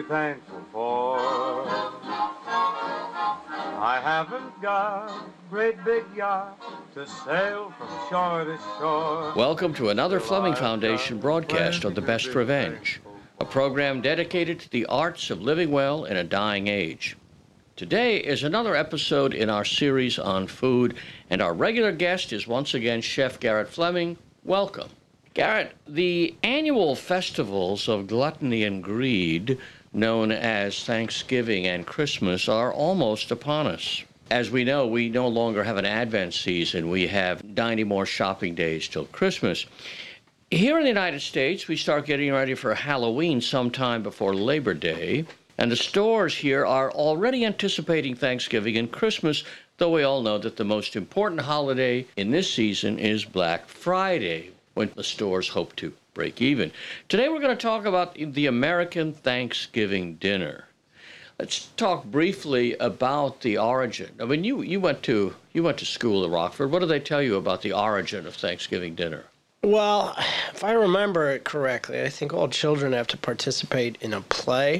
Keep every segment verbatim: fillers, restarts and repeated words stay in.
thankful for. I haven't got a great big yacht to sail from shore to shore. Welcome to another Fleming Foundation broadcast of The Best Revenge, a program dedicated to the arts of living well in a dying age. Today is another episode in our series on food, and our regular guest is once again Chef Garrett Fleming. Welcome. Garrett, the annual festivals of gluttony and greed, known as Thanksgiving and Christmas, are almost upon us. As we know, we no longer have an Advent season. We have ninety more shopping days till Christmas. Here in the United States, we start getting ready for Halloween sometime before Labor Day, and the stores here are already anticipating Thanksgiving and Christmas, though we all know that the most important holiday in this season is Black Friday, when the stores hope to break even. Today we're going to talk about the American Thanksgiving dinner. Let's talk briefly about the origin. I mean, you, you went to you went to school at Rockford. What do they tell you about the origin of Thanksgiving dinner? Well, if I remember it correctly, I think all children have to participate in a play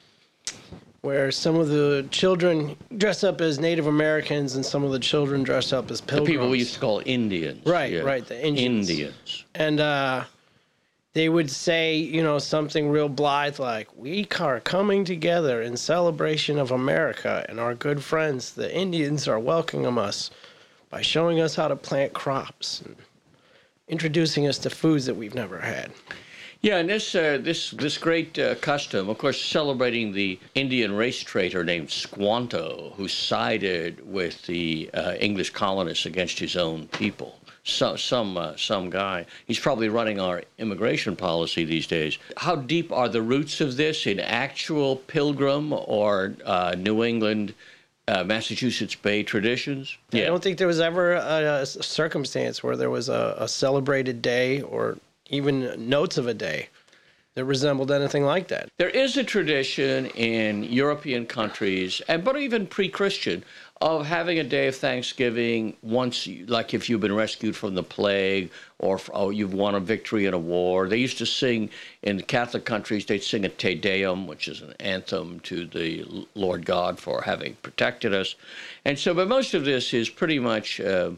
where some of the children dress up as Native Americans and some of the children dress up as pilgrims. The people we used to call Indians. Right, yeah. right, the Indians. Indians. And uh, they would say, you know, something real blithe like, we are coming together in celebration of America, and our good friends, the Indians, are welcoming us by showing us how to plant crops and introducing us to foods that we've never had. Yeah, and this uh, this this great uh, custom, of course, celebrating the Indian race traitor named Squanto, who sided with the uh, English colonists against his own people. So, some uh, some guy. He's probably running our immigration policy these days. How deep are the roots of this in actual Pilgrim or uh, New England, uh, Massachusetts Bay traditions? Yeah. I don't think there was ever a, a circumstance where there was a, a celebrated day or even notes of a day that resembled anything like that. There is a tradition in European countries, and but even pre-Christian, of having a day of Thanksgiving once, you, like if you've been rescued from the plague or oh, you've won a victory in a war. They used to sing, in Catholic countries, they'd sing a Te Deum, which is an anthem to the Lord God for having protected us. And so, but most of this is pretty much uh,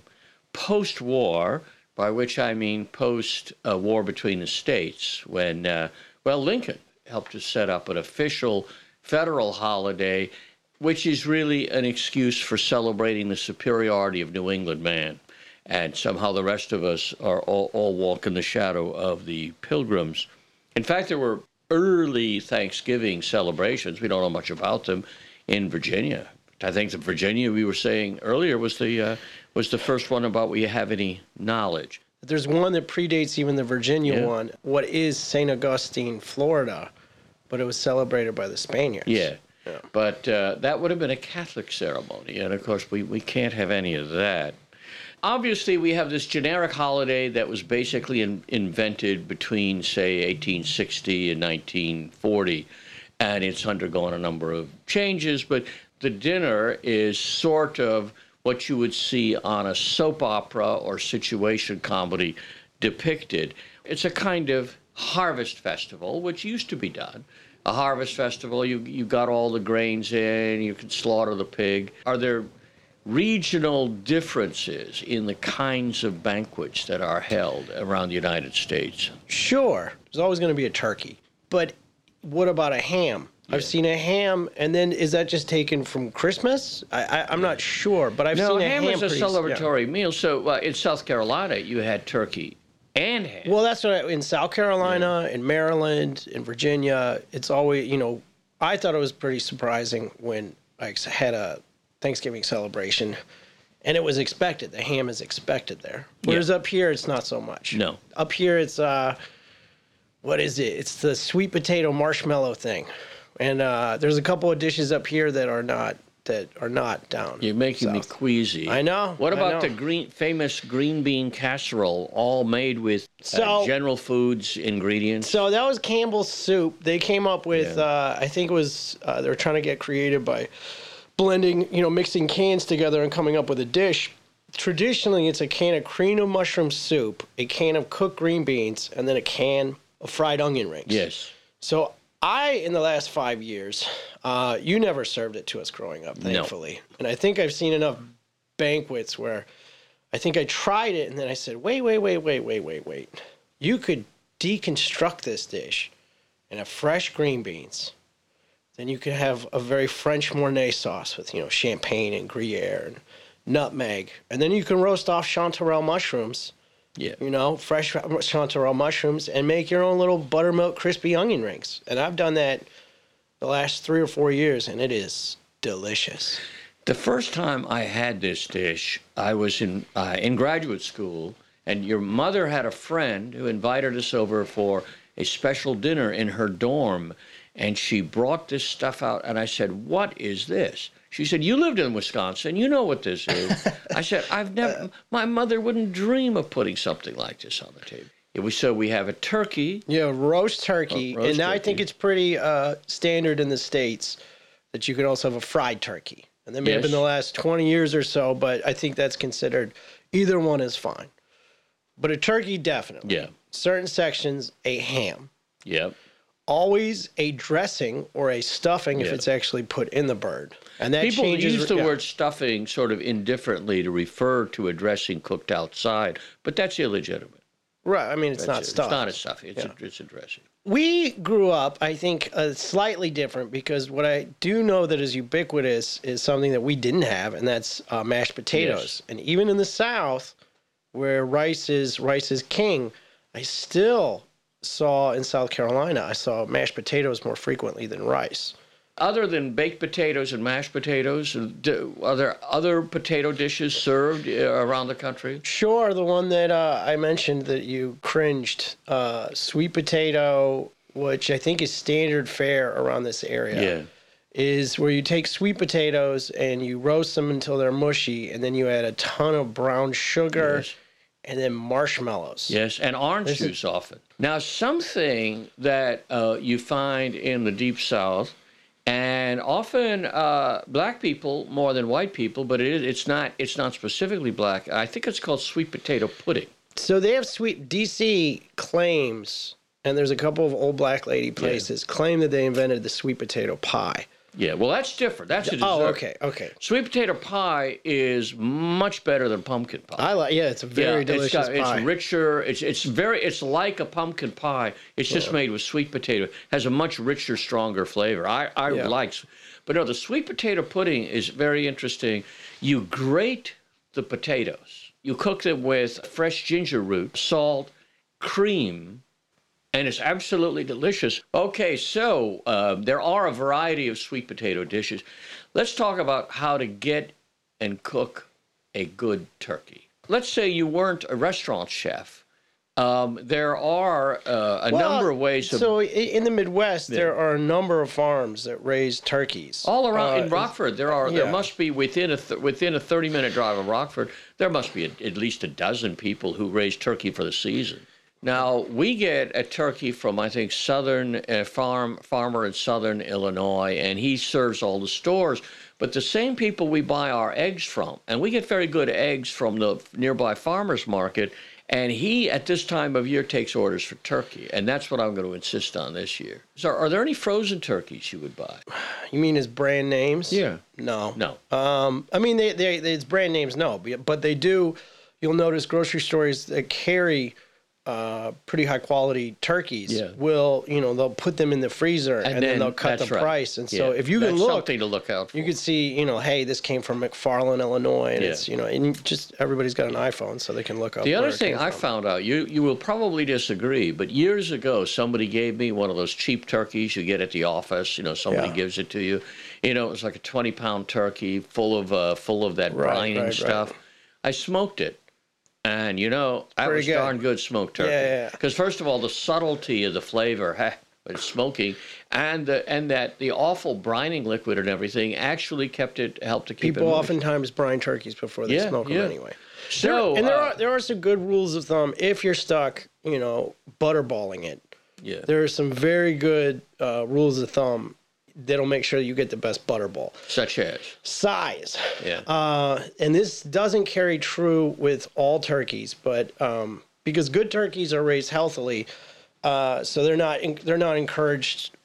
post-war, by which I mean post-war uh, between the states, when, uh, well, Lincoln helped to set up an official federal holiday, which is really an excuse for celebrating the superiority of New England man. And somehow the rest of us are all, all walk in the shadow of the Pilgrims. In fact, there were early Thanksgiving celebrations. We don't know much about them in Virginia. I think that Virginia, we were saying earlier, was the uh, was the first one about we have any knowledge. There's one that predates even the Virginia yeah. one. What is Saint Augustine, Florida, but it was celebrated by the Spaniards. Yeah, yeah. but uh, that would have been a Catholic ceremony, and of course we, we can't have any of that. Obviously, we have this generic holiday that was basically in, invented between, say, eighteen sixty and nineteen forty, and it's undergone a number of changes, but the dinner is sort of what you would see on a soap opera or situation comedy depicted. It's a kind of harvest festival, which used to be done. A harvest festival, you you got all the grains in, you can slaughter the pig. Are there regional differences in the kinds of banquets that are held around the United States? Sure. There's always going to be a turkey. But what about a ham? Yeah. I've seen a ham, and then is that just taken from Christmas? I, I, I'm not sure, but I've no, seen a ham ham. is a priest, celebratory yeah. meal. So uh, in South Carolina, you had turkey and ham. Well, that's what I, in South Carolina, yeah. in Maryland, in Virginia, it's always, you know, I thought it was pretty surprising when I had a Thanksgiving celebration, and it was expected. The ham is expected there. Whereas yeah. up here, it's not so much. No. Up here, it's, uh, what is it? It's the sweet potato marshmallow thing. And uh, there's a couple of dishes up here that are not that are not down. You're making south. me queasy. I know. What about I know. the green, famous green bean casserole, all made with uh, so, General Foods ingredients? So that was Campbell's soup. They came up with, Yeah. uh, I think it was, uh, they were trying to get creative by blending, you know, mixing cans together and coming up with a dish. Traditionally, it's a can of cream of mushroom soup, a can of cooked green beans, and then a can of fried onion rings. Yes. So I, in the last five years, uh, you never served it to us growing up, thankfully. No. And I think I've seen enough banquets where I think I tried it and then I said, wait, wait, wait, wait, wait, wait, wait. You could deconstruct this dish and have fresh green beans. Then you could have a very French Mornay sauce with, you know, champagne and Gruyere and nutmeg. And then you can roast off chanterelle mushrooms. Yeah. You know, fresh chanterelle mushrooms and make your own little buttermilk crispy onion rings. And I've done that the last three or four years, and it is delicious. The first time I had this dish, I was in uh, in graduate school, and your mother had a friend who invited us over for a special dinner in her dorm, and she brought this stuff out, and I said, what is this? She said, you lived in Wisconsin. You know what this is. I said, I've never, my mother wouldn't dream of putting something like this on the table. It was, so we have a turkey. Yeah, roast turkey. Roast and turkey. I think it's pretty uh, standard in the States that you could also have a fried turkey. And that may yes. have been the last twenty years or so, but I think that's considered, either one is fine. But a turkey, definitely. Yeah. Certain sections, a ham. Yep. Always a dressing or a stuffing if yeah. it's actually put in the bird. And that People changes, use the yeah. word stuffing sort of indifferently to refer to a dressing cooked outside, but that's illegitimate. Right. I mean, it's that's not it. stuffing. It's not a stuffing. It's, yeah. a, it's a dressing. We grew up, I think, uh, slightly different because what I do know that is ubiquitous is something that we didn't have, and that's uh, mashed potatoes. Yes. And even in the South, where rice is rice is king, I still saw in South Carolina, I saw mashed potatoes more frequently than rice. Other than baked potatoes and mashed potatoes, do, are there other potato dishes served around the country? Sure. The one that uh, I mentioned that you cringed, uh, sweet potato, which I think is standard fare around this area, yeah. is where you take sweet potatoes and you roast them until they're mushy, and then you add a ton of brown sugar. Yes. And then marshmallows. Yes, and orange There's juice a... often. Now, something that uh, you find in the Deep South, and often uh, black people more than white people, but it is, it's not it's not specifically black. I think it's called sweet potato pudding. So they have sweet, D C claims, and there's a couple of old black lady places, yeah. claim that they invented the sweet potato pie. Yeah, well, that's different. That's a dessert. Oh, okay, okay. Sweet potato pie is much better than pumpkin pie. I like. Yeah, it's a very yeah, delicious it's got, pie. It's richer. It's it's very. It's like a pumpkin pie. It's just yeah. made with sweet potato. Has a much richer, stronger flavor. I I yeah. like. But no, the sweet potato pudding is very interesting. You grate the potatoes. You cook them with fresh ginger root, salt, cream. And it's absolutely delicious. Okay, so uh, there are a variety of sweet potato dishes. Let's talk about how to get and cook a good turkey. Let's say you weren't a restaurant chef. Um, there are uh, a well, number of ways of... So in the Midwest, yeah. there are a number of farms that raise turkeys. All around uh, in Rockford, there are. Yeah. There must be, within a th- within a thirty-minute drive of Rockford, there must be a, at least a dozen people who raise turkey for the season. Now, we get a turkey from, I think, Southern uh, farm farmer in Southern Illinois, and he serves all the stores. But the same people we buy our eggs from, and we get very good eggs from the nearby farmer's market, and he, at this time of year, takes orders for turkey, and that's what I'm going to insist on this year. So are there any frozen turkeys you would buy? You mean as brand names? Yeah. No. No. Um, I mean, they, they, they, it's brand names, no, but they do, you'll notice grocery stores that carry... Uh, pretty high quality turkeys yeah. will, you know, they'll put them in the freezer and, and then, then they'll cut the right. price. And yeah. so if you that's can look, something to look out for. You could see, you know, hey, this came from McFarland, Illinois, and yeah. it's, you know, and just everybody's got an iPhone so they can look up. The other thing I from. found out, you you will probably disagree, but years ago somebody gave me one of those cheap turkeys you get at the office. You know, somebody yeah. gives it to you. You know, it was like a twenty pound turkey full of uh, full of that right, brining right, stuff. Right. I smoked it. And, you know, that Pretty was good. darn good smoked turkey. Yeah, Because, yeah. first of all, the subtlety of the flavor, heh, with smoking, and the, and that the awful brining liquid and everything actually kept it, helped to keep People it People oftentimes brine turkeys before they yeah, smoke yeah. them anyway. So, there, and there uh, are there are some good rules of thumb if you're stuck, you know, butterballing it. Yeah. There are some very good uh, rules of thumb that'll make sure you get the best butterball. Such as? Size. Yeah. Uh, and this doesn't carry true with all turkeys, but um, because good turkeys are raised healthily, uh, so they're not they're not encouraged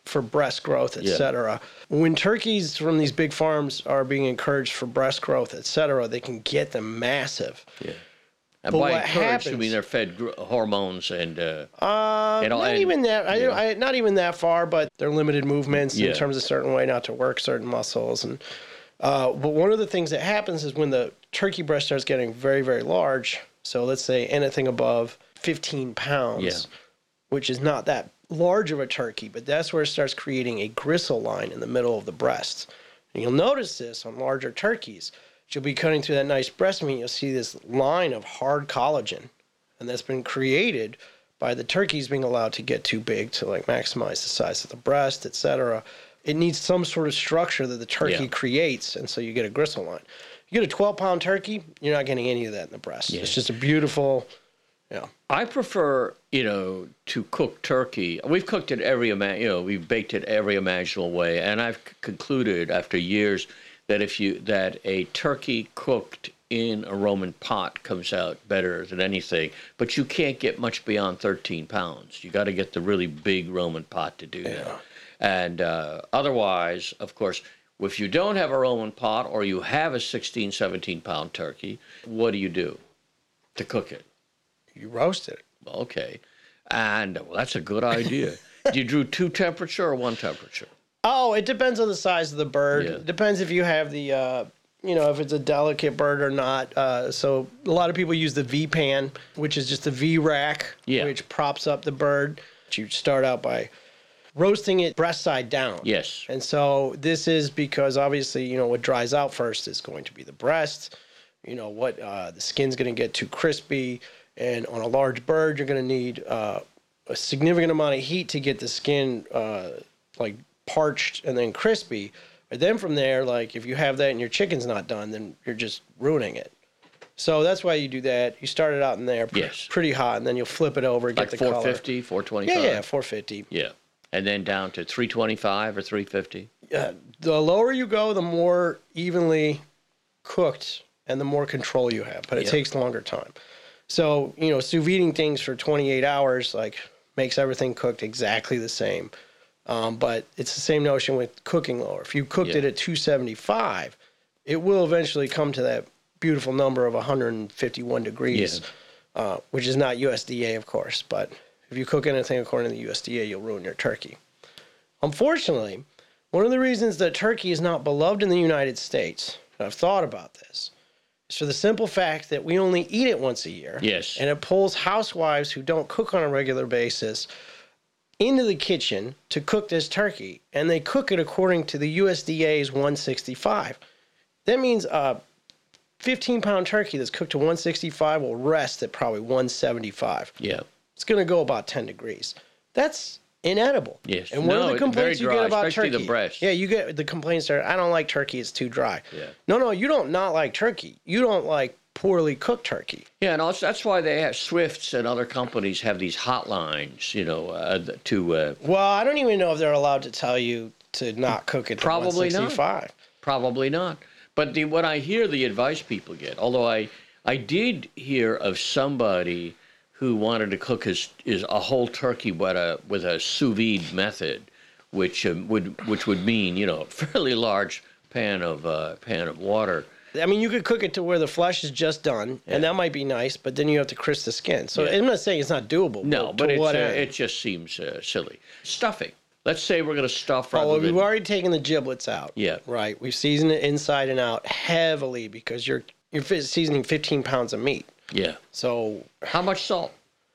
for breast growth, et Yeah. cetera. When turkeys from these big farms are being encouraged for breast growth, et cetera, they can get them massive. Yeah. And But by what encouraged, you happens- mean they're fed gr- hormones and uh, Uh, You know, not and- even that. I, yeah. I, not even that far, but they're limited movements Yeah. in terms of certain way not to work certain muscles. And uh, but one of the things that happens is when the turkey breast starts getting very, very large. So let's say anything above fifteen pounds, Yeah. which is not that large of a turkey, but that's where it starts creating a gristle line in the middle of the breast. And you'll notice this on larger turkeys. You'll be cutting through that nice breast meat. You'll see this line of hard collagen, and that's been created by the turkeys being allowed to get too big to like maximize the size of the breast, et cetera. It needs some sort of structure that the turkey Yeah. creates, and so you get a gristle line. You get a twelve pound turkey, you're not getting any of that in the breast. Yeah. It's just a beautiful, yeah. I prefer, you know, to cook turkey. We've cooked it every, ima- you know, we've baked it every imaginable way, and I've c- concluded after years that if you that a turkey cooked in a Roman pot comes out better than anything. But you can't get much beyond thirteen pounds. You got to get the really big Roman pot to do Yeah. that. And uh, otherwise, of course, if you don't have a Roman pot or you have a sixteen, seventeen pound turkey, what do you do to cook it? You roast it. Okay. And well, that's a good idea. Do you do two temperature or one temperature? Oh, it depends on the size of the bird. Yeah. It depends if you have the, uh, you know, if it's a delicate bird or not. Uh, so a lot of people use the V pan, which is just a V rack, Yeah. which props up the bird. You start out by roasting it breast side down. Yes. And so this is because obviously, you know, what dries out first is going to be the breast. You know, what uh, the skin's going to get too crispy. And on a large bird, you're going to need uh, a significant amount of heat to get the skin uh, like parched and then crispy. But then from there, like if you have that and your chicken's not done, then you're just ruining it. So that's why you do that. You start it out in there pr- Yes. pretty hot, and then you'll flip it over, get Like the four color. fifty, four twenty-five? Yeah, yeah, four fifty. Yeah. And then down to three twenty-five or three fifty? Uh, the lower you go, the more evenly cooked and the more control you have, but it Yeah. takes longer time. So, you know, sous videing things for twenty-eight hours, like, makes everything cooked exactly the same. Um, but it's the same notion with cooking lower. If you cooked Yeah. it at two seventy-five, it will eventually come to that beautiful number of one hundred fifty-one degrees, uh, which is not U S D A, of course. But if you cook anything according to the U S D A, you'll ruin your turkey. Unfortunately, one of the reasons that turkey is not beloved in the United States, and I've thought about this, is for the simple fact that we only eat it once a year. Yes. And it pulls housewives who don't cook on a regular basis into the kitchen to cook this turkey, and they cook it according to the U S D A's one sixty-five. That means a fifteen pound turkey that's cooked to one sixty-five will rest at probably one seventy-five. Yeah. It's going to go about ten degrees. That's inedible. Yes. And one No, of the it's very complaints you dry, get about especially turkey. the breast. Yeah, you get the complaints are, I don't like turkey, it's too dry. Yeah. No, no, you don't not like turkey. You don't like poorly cooked turkey. Yeah, and also that's why they have Swifts and other companies have these hotlines, you know, uh, to uh, Well, I don't even know if they're allowed to tell you to not cook it to Probably not. one sixty-five. probably not. But the, what I hear the advice people get, although I I did hear of somebody who wanted to cook his, his a whole turkey with a with a sous vide method, which um, would which would mean you know a fairly large pan of uh, pan of water. I mean, you could cook it to where the flesh is just done, and that might be nice, but then you have to crisp the skin. So Yeah. I'm not saying it's not doable. No, but, but to it's, what uh, end? it just seems uh, silly. Stuffing. Let's say we're going to stuff Oh, rather well, than we've already taken the giblets out. Yeah. Right. We've seasoned it inside and out heavily because you're you're fi- seasoning fifteen pounds of meat. yeah. So How much salt?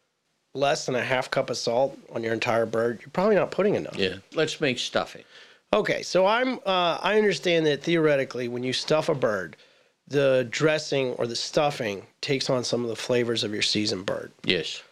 less than a half cup of salt on your entire bird, you're probably not putting enough. Yeah. Let's make stuffing. Okay, so I'm uh, I understand that theoretically, when you stuff a bird, the dressing or the stuffing takes on some of the flavors of your seasoned bird. Yes.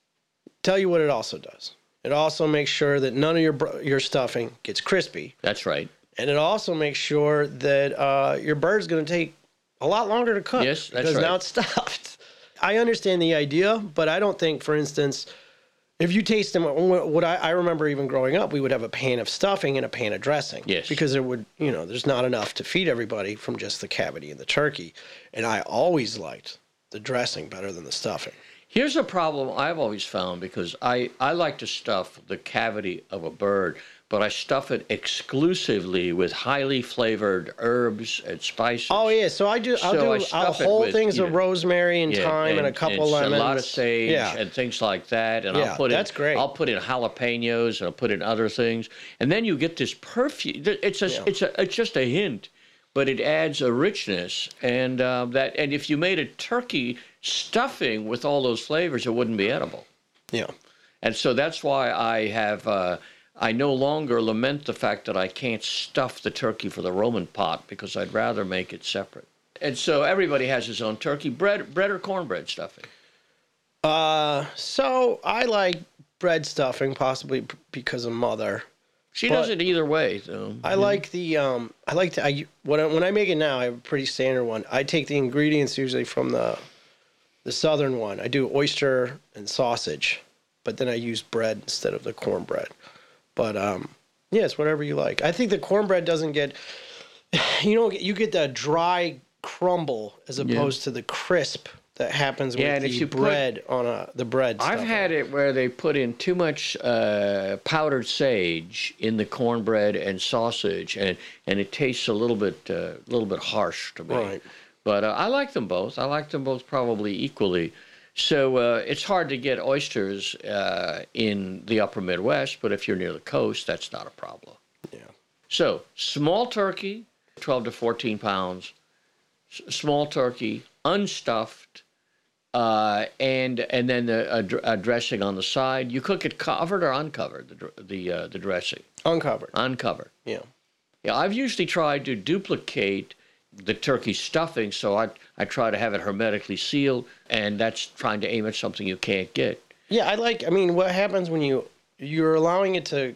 Tell you what it also does. It also makes sure that none of your br- your stuffing gets crispy, That's right. and it also makes sure that uh, your bird's going to take a lot longer to cook. Yes, that's because right. now it's stuffed. I understand the idea, but I don't think, for instance, if you taste them, what I, I remember even growing up, we would have a pan of stuffing and a pan of dressing. Yes. Because there would, you know, there's not enough to feed everybody from just the cavity in the turkey. And I always liked the dressing better than the stuffing. Here's a problem I've always found because I, I like to stuff the cavity of a bird, but I stuff it exclusively with highly flavored herbs and spices. Oh yeah, so I do. I'll So I do stuff uh, it whole with, things you of know, rosemary and Yeah, thyme and, a couple and lemons. a lot of sage Yeah. and things like that. And Yeah, I'll put that's in, great. I'll put in jalapenos and I'll put in other things, and then you get this perfume. It's a, Yeah. it's a, it's just a hint, but it adds a richness. And uh, that, and if you made a turkey stuffing with all those flavors, it wouldn't be edible. Yeah. And so that's why I have. Uh, I no longer lament the fact that I can't stuff the turkey for the Roman pot because I'd rather make it separate. And so everybody has his own turkey. Bread, bread or cornbread stuffing? Uh, so I like bread stuffing, possibly p- because of mother. She But- does it either way. So. I like the um. I like to. I when I, when I make it now, I have a pretty standard one. I take the ingredients usually from the the southern one. I do oyster and sausage, but then I use bread instead of the cornbread. But um, yeah, it's whatever you like. I think the cornbread doesn't get. You know, you get the dry crumble as opposed to the crisp that happens Yeah, with and if the you put- bread on a the bread. I've stuffing. had it where they put in too much uh, powdered sage in the cornbread and sausage, and, and it tastes a little bit a little bit harsh to me. Right. But uh, I like them both. I like them both probably equally. So uh, it's hard to get oysters uh, in the upper Midwest, but if you're near the coast, that's not a problem. Yeah. So small turkey, twelve to fourteen pounds, s- small turkey, unstuffed, uh, and and then the, a, dr- a dressing on the side. You cook it covered or uncovered, the dr- the uh, the dressing? Uncovered. Uncovered. Yeah. Yeah, I've usually tried to duplicate the turkey stuffing, so I I try to have it hermetically sealed, and that's trying to aim at something you can't get. Yeah, I like. I mean, what happens when you you're allowing it to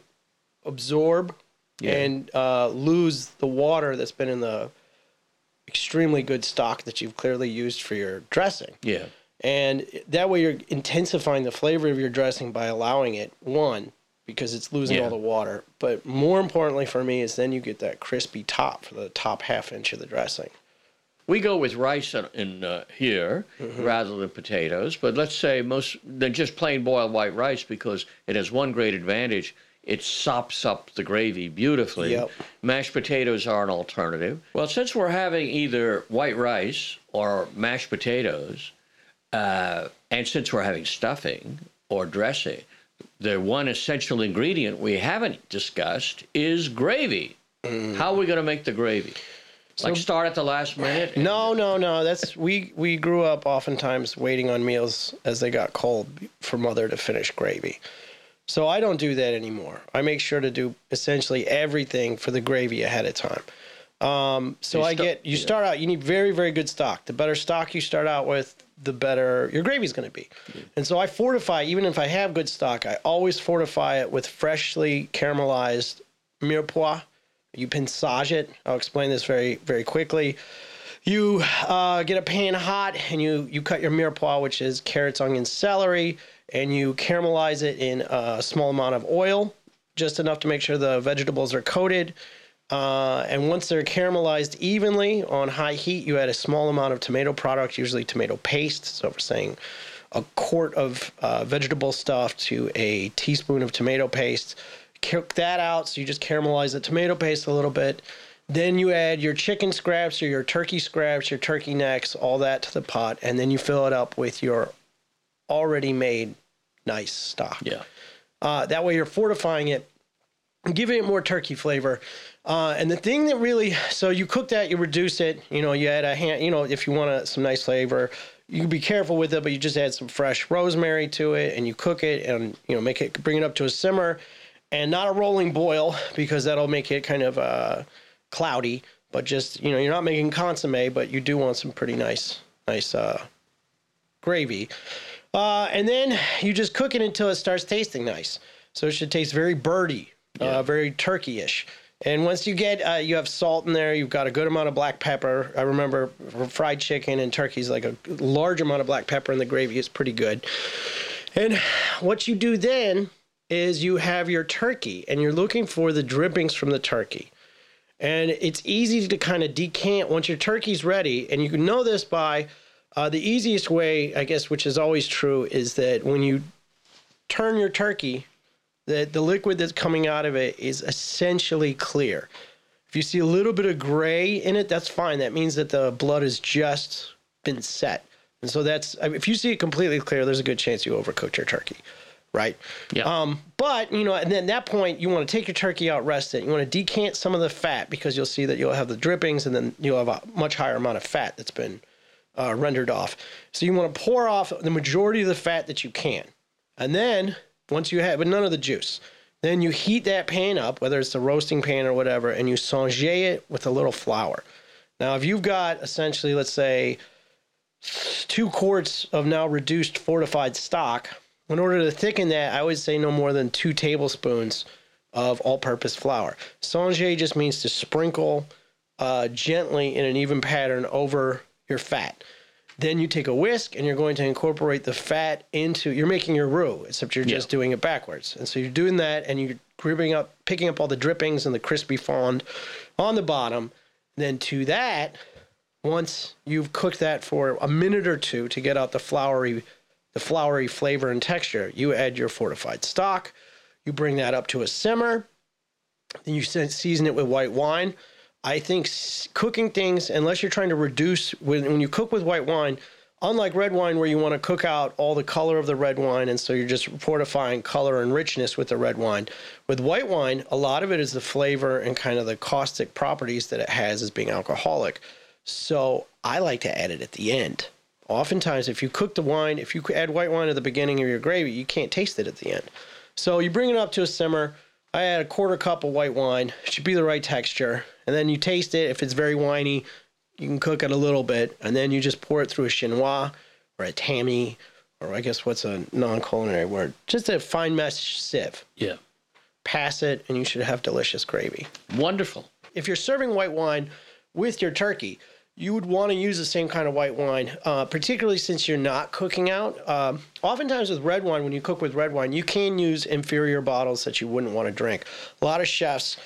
absorb Yeah. and uh, lose the water that's been in the extremely good stock that you've clearly used for your dressing, Yeah. and that way you're intensifying the flavor of your dressing by allowing it one because it's losing Yeah. all the water, but more importantly for me is then you get that crispy top for the top half inch of the dressing. We go with rice in, in uh, here rather than potatoes, but let's say most than just plain boiled white rice because it has one great advantage. It sops up the gravy beautifully. Yep. Mashed potatoes are an alternative. Well, since we're having either white rice or mashed potatoes, uh, and since we're having stuffing or dressing, the one essential ingredient we haven't discussed is gravy. How are we going to make the gravy? Like start at the last minute? and- No, no, no. That's we we grew up oftentimes waiting on meals as they got cold for mother to finish gravy. So I don't do that anymore. I make sure to do essentially everything for the gravy ahead of time. Um, so You I sta- get you yeah. start out. You need very very good stock. The better stock you start out with, the better your gravy's going to be. And so I fortify. Even if I have good stock, I always fortify it with freshly caramelized mirepoix. You pinçage it. I'll explain this very, very quickly. You uh, get a pan hot and you, you cut your mirepoix, which is carrots, onions, celery, and you caramelize it in a small amount of oil, just enough to make sure the vegetables are coated. Uh, and once they're caramelized evenly on high heat, you add a small amount of tomato product, usually tomato paste. So if we're saying a quart of uh, vegetable stuff to a teaspoon of tomato paste. Cook that out, so you just caramelize the tomato paste a little bit. Then you add your chicken scraps or your turkey scraps, your turkey necks, all that to the pot, and then you fill it up with your already made nice stock. Yeah. Uh, that way you're fortifying it, giving it more turkey flavor. Uh, and the thing that really, so you cook that, you reduce it, you know, you add a hand, you know, if you want a, some nice flavor, you can be careful with it, but you just add some fresh rosemary to it and you cook it and, you know, make it, bring it up to a simmer. And not a rolling boil because that'll make it kind of uh, cloudy. But just, you know, you're not making consomme, but you do want some pretty nice, nice uh, gravy. Uh, and then you just cook it until it starts tasting nice. So it should taste very birdy, Yeah. uh, very turkey-ish. And once you get, uh, you have salt in there, you've got a good amount of black pepper. I remember for fried chicken and turkeys, like a large amount of black pepper in the gravy is pretty good. And what you do then is you have your turkey and you're looking for the drippings from the turkey. And it's easy to kind of decant once your turkey's ready. And you can know this by uh, the easiest way, I guess, which is always true, is that when you turn your turkey The, the liquid that's coming out of it is essentially clear. If you see a little bit of gray in it, that's fine. That means that the blood has just been set. And so that's, I mean, if you see it completely clear, there's a good chance you overcooked your turkey, right? Yeah. Um, but, you know, and then at that point, you want to take your turkey out, rest it. You want to decant some of the fat because you'll see that you'll have the drippings and then you'll have a much higher amount of fat that's been uh, rendered off. So you want to pour off the majority of the fat that you can. And then once you have, but none of the juice. Then you heat that pan up, whether it's a roasting pan or whatever, and you saute it with a little flour. Now, if you've got essentially, let's say, two quarts of now reduced fortified stock, in order to thicken that, I would say no more than two tablespoons of all-purpose flour. Saute just means to sprinkle uh, gently in an even pattern over your fat. Then you take a whisk and you're going to incorporate the fat into, you're making your roux, except you're just yeah. doing it backwards. And so you're doing that and you're gripping up, picking up all the drippings and the crispy fond on the bottom. Then to that, once you've cooked that for a minute or two to get out the floury, the floury flavor and texture, you add your fortified stock. You bring that up to a simmer. Then you season it with white wine. I think cooking things, unless you're trying to reduce, when, when you cook with white wine, unlike red wine where you want to cook out all the color of the red wine, and so you're just fortifying color and richness with the red wine. With white wine, a lot of it is the flavor and kind of the caustic properties that it has as being alcoholic. So I like to add it at the end. Oftentimes, if you cook the wine, if you add white wine at the beginning of your gravy, you can't taste it at the end. So you bring it up to a simmer. I add a quarter cup of white wine. It should be the right texture. And then you taste it. If it's very winey, you can cook it a little bit. And then you just pour it through a chinois or a tammy, or I guess what's a non-culinary word? Just a fine mesh sieve. Yeah. Pass it, and you should have delicious gravy. Wonderful. If you're serving white wine with your turkey, you would want to use the same kind of white wine, uh, particularly since you're not cooking out. Um, oftentimes with red wine, when you cook with red wine, you can use inferior bottles that you wouldn't want to drink. A lot of chefs,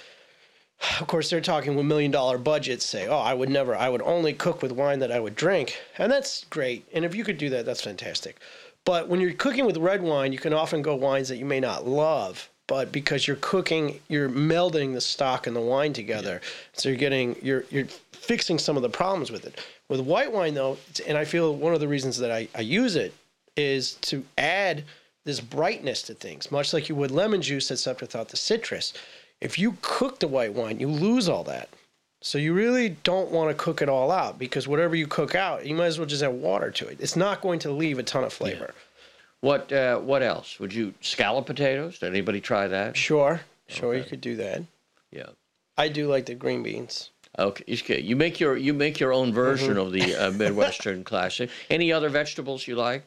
of course, they're talking with million dollar budgets, say, oh, I would never, I would only cook with wine that I would drink. And that's great. And if you could do that, that's fantastic. But when you're cooking with red wine, you can often go wines that you may not love, but because you're cooking, you're melding the stock and the wine together. Yeah. So you're getting, you're, you're fixing some of the problems with it. With white wine, though, and I feel one of the reasons that I, I use it is to add this brightness to things, much like you would lemon juice, except without the citrus. If you cook the white wine, you lose all that. So you really don't want to cook it all out, because whatever you cook out, you might as well just add water to it. It's not going to leave a ton of flavor. Yeah. What uh, what else? Would you scallop potatoes? Did anybody try that? Sure. Sure, Okay. You could do that. Yeah. I do like the green beans. Okay. okay. You make your you make your own version Mm-hmm. of the uh, Midwestern classic. Any other vegetables you like?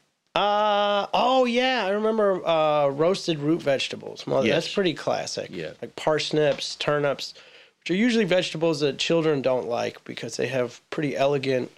Uh oh yeah, I remember uh, roasted root vegetables. Well, Yes. that's pretty classic. Yeah. Like parsnips, turnips, which are usually vegetables that children don't like because they have pretty elegant,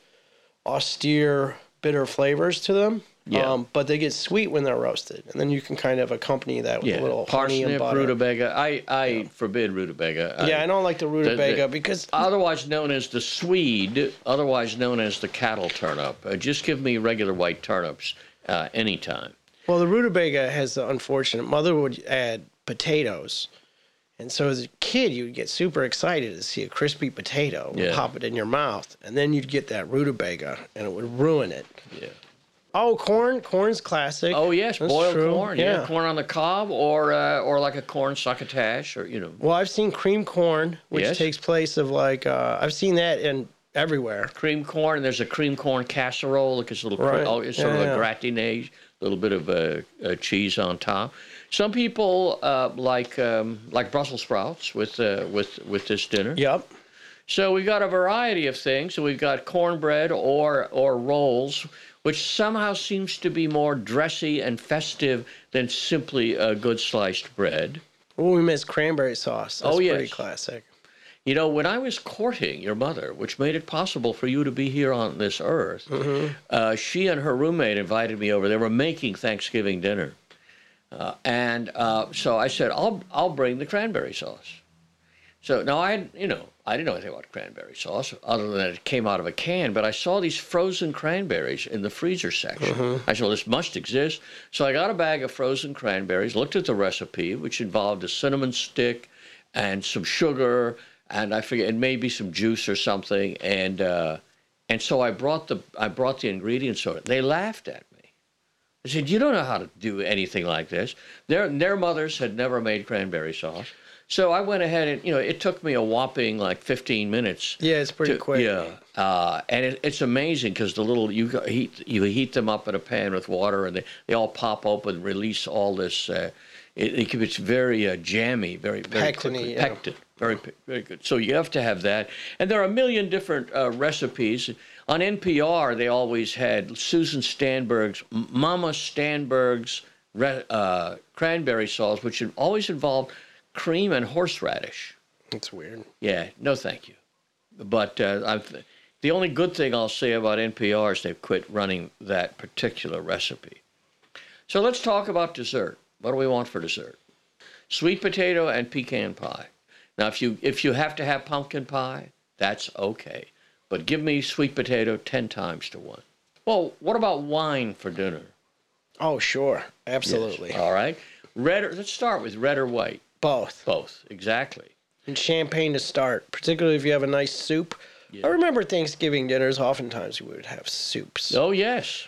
austere, bitter flavors to them. Yeah. Um, but they get sweet when they're roasted, and then you can kind of accompany that with Yeah. a little honey and Parsnip, butter. rutabaga. I I Yeah. forbid rutabaga. I- Yeah, I don't like the rutabaga the- the- because Otherwise known as the Swede, otherwise known as the cattle turnip. Uh, just give me regular white turnips uh, anytime. well, the rutabaga has the unfortunate mother would add potatoes. And so as a kid, you'd get super excited to see a crispy potato and Yeah. pop it in your mouth. And then you'd get that rutabaga, and it would ruin it. Yeah. Oh, corn. Corn's classic. Oh yes, That's boiled true. corn. Yeah. Yeah. corn on the cob, or uh, or like a corn succotash, or you know. Well, I've seen cream corn, which Yes. takes place of like, uh, I've seen that in everywhere. Cream corn. There's a cream corn casserole. Like it's a little, Right. oh, it's sort Yeah, of yeah. a gratinage, a little bit of uh, uh, cheese on top. Some people uh, like um, like Brussels sprouts with uh, with with this dinner. Yep. So we've got a variety of things. So we've got cornbread or or rolls, which somehow seems to be more dressy and festive than simply a good sliced bread. Oh, we missed cranberry sauce. That's Oh, yes. pretty classic. You know, when I was courting your mother, which made it possible for you to be here on this earth, Mm-hmm. uh, she and her roommate invited me over. They were making Thanksgiving dinner. Uh, and uh, so I said, I'll, I'll bring the cranberry sauce. So now I, you know, I didn't know anything about cranberry sauce other than it came out of a can. But I saw these frozen cranberries in the freezer section. Mm-hmm. I said, well, this must exist. So I got a bag of frozen cranberries, looked at the recipe, which involved a cinnamon stick and some sugar, and I forget, and maybe some juice or something. And uh, and so I brought the I brought the ingredients over. They laughed at me. They said, you don't know how to do anything like this. Their their mothers had never made cranberry sauce. So I went ahead and, you know, it took me a whopping like fifteen minutes. Yeah, it's pretty to, quick. Yeah, uh, and it, it's amazing because the little, you got- heat you heat them up in a pan with water and they, they all pop open, release all this, uh, it, it, it's very uh, jammy, very, very Pectin-y, quickly. yeah. Pectin, very, very good. So you have to have that. And there are a million different uh, recipes. On N P R, they always had Susan Stanberg's, Mama Stanberg's re, uh, cranberry sauce, which always involved cream and horseradish. It's weird. Yeah, no thank you. But uh, I've, the only good thing I'll say about N P R is they've quit running that particular recipe. So let's talk about dessert. What do we want for dessert? Sweet potato and pecan pie. Now, if you if you have to have pumpkin pie, that's okay. But give me sweet potato ten times to one. Well, what about wine for dinner? Oh, sure. Absolutely. Yes. All right. Red. Or, let's start with red or white. Both. Both. Exactly. And champagne to start, particularly if you have a nice soup. Yeah. I remember Thanksgiving dinners, oftentimes we would have soups. Oh, yes.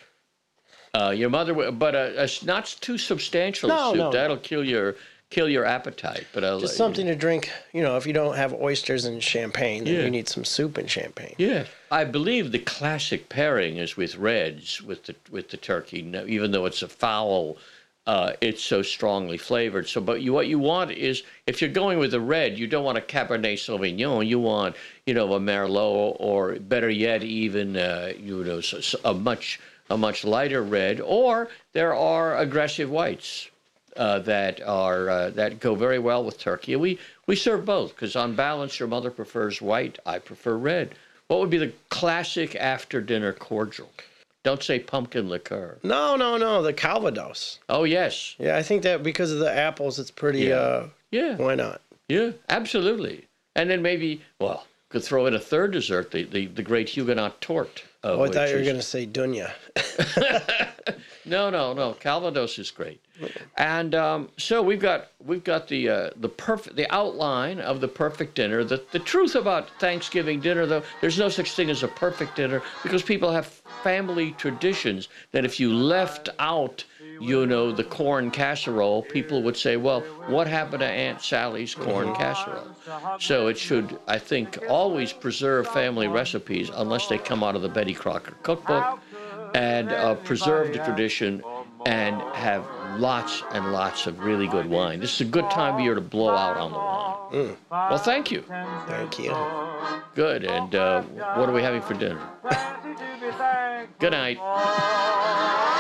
Uh, your mother, would- but uh, a not too substantial No, soup. no, That'll no. kill your kill your appetite. But I'll Just let something you. to drink. You know, if you don't have oysters and champagne, then Yeah. you need some soup and champagne. Yeah, I believe the classic pairing is with reds with the with the turkey. No, even though it's a fowl, uh, it's so strongly flavored. So, but you what you want is if you're going with a red, you don't want a Cabernet Sauvignon. You want you know a Merlot, or better yet, even uh, you know s- s- a much a much lighter red. Or there are aggressive whites. Uh, that are uh, that go very well with turkey. We we serve both because on balance, your mother prefers white, I prefer red. What would be the classic after dinner cordial? Don't say pumpkin liqueur. No, no, no, the Calvados. Oh yes, Yeah, I think that because of the apples, it's pretty, Yeah. uh, yeah, why not? yeah, absolutely. And then maybe well, could throw in a third dessert, the the, the great Huguenot tort. Uh, Oh, I thought which you were is- going to say Dunya. No, no, no. Calvados is great, and um, so we've got we've got the uh, the perfect the outline of the perfect dinner. The the truth about Thanksgiving dinner, though, there's no such thing as a perfect dinner because people have family traditions that if you left out, you know, the corn casserole, people would say, well, what happened to Aunt Sally's corn casserole? So it should, I think, always preserve family recipes unless they come out of the Betty Crocker cookbook. And uh, preserve the tradition and have lots and lots of really good wine. This is a good time of year to blow out on the wine. Mm. Well, thank you. Thank you. Good. And uh, what are we having for dinner? Good night.